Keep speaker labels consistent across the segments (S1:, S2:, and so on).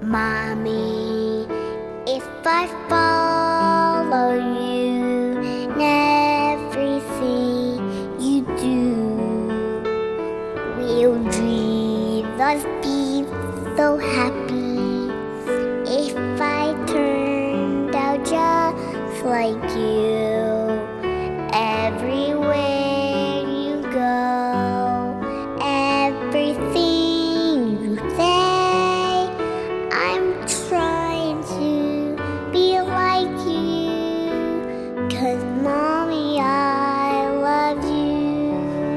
S1: Mommy, if I follow you in everything you do, will Jesus be so happy if I turned out just like you? Everywhere you go, everything you say, I'm trying to be like you, 'cause Mommy, I love you.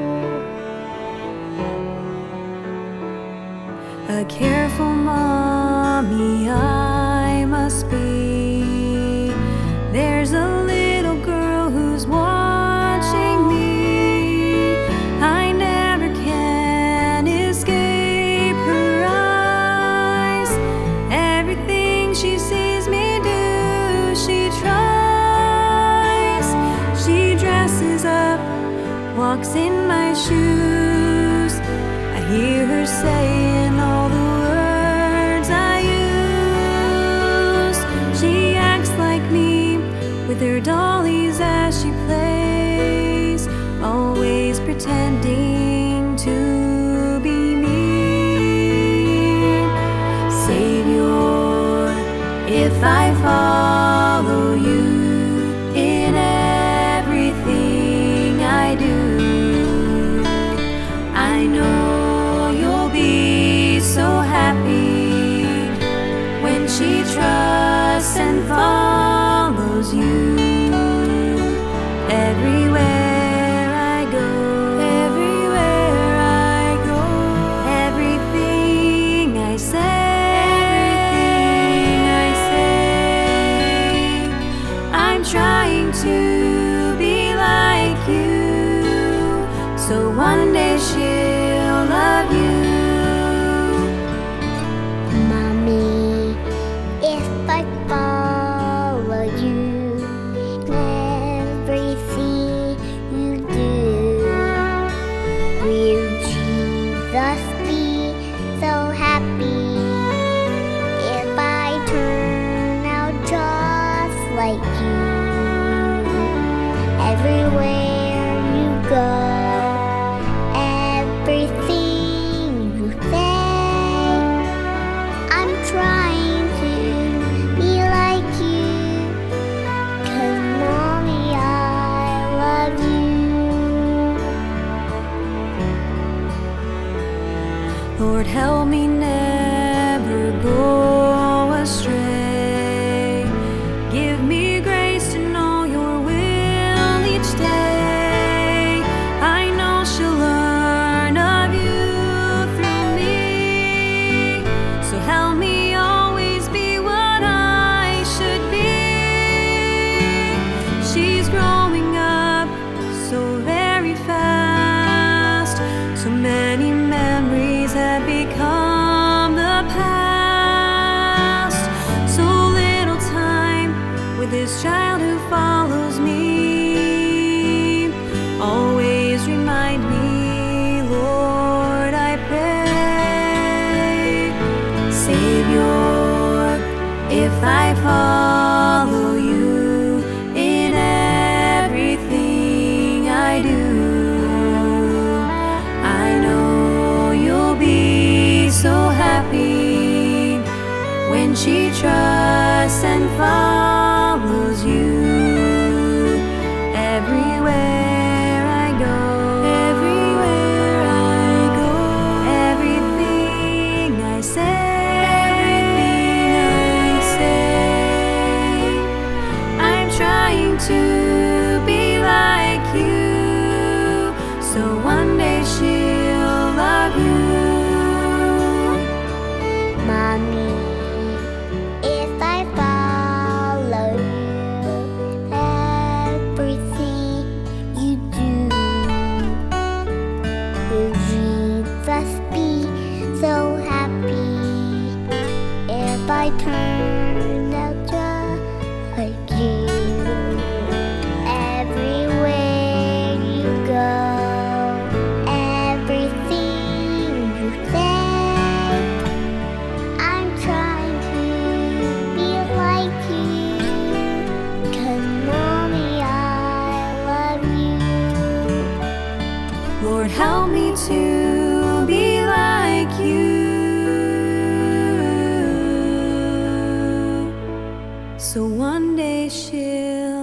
S2: A careful mommy I must be. There's a little girl who's watching me. I never can escape her eyes. Everything she sees me do, she tries. She dresses up, walks in my shoes. I hear her saying all the words I use. She acts like me with her dollies as she plays, always pretending to be me. Savior, if I follow you in everything I do, I know you'll be so happy when she trusts and follows you. Everywhere I go, everywhere I go, everything I say, I'm trying to be like you, so one day she'll love you.
S1: Mommy, if I follow you in everything you do, will Jesus be so happy if I turn out just like you? Everywhere you go, everything you say, I'm trying to be like you, 'cause Mommy, I love you.
S2: Lord, help me never go astray. Give me grace to know your will each day. I know she'll learn of you through me, so help me always be what I should be. She's growing up so very fast, so many memories have become the past. So little time with this child who follows me. Always remind me, Lord, I pray. Savior, if I follow you in everything I do, I know you'll be so happy when she trusts and follows you. Everywhere I go, everywhere I go, everything I say, I'm trying to be like you, so one day she'll love you.
S1: Mommy, if I follow you, everything you do, will Jesus be so happy if I turn out just like you? Everywhere you go, everything you say, I'm trying
S2: So one day she'll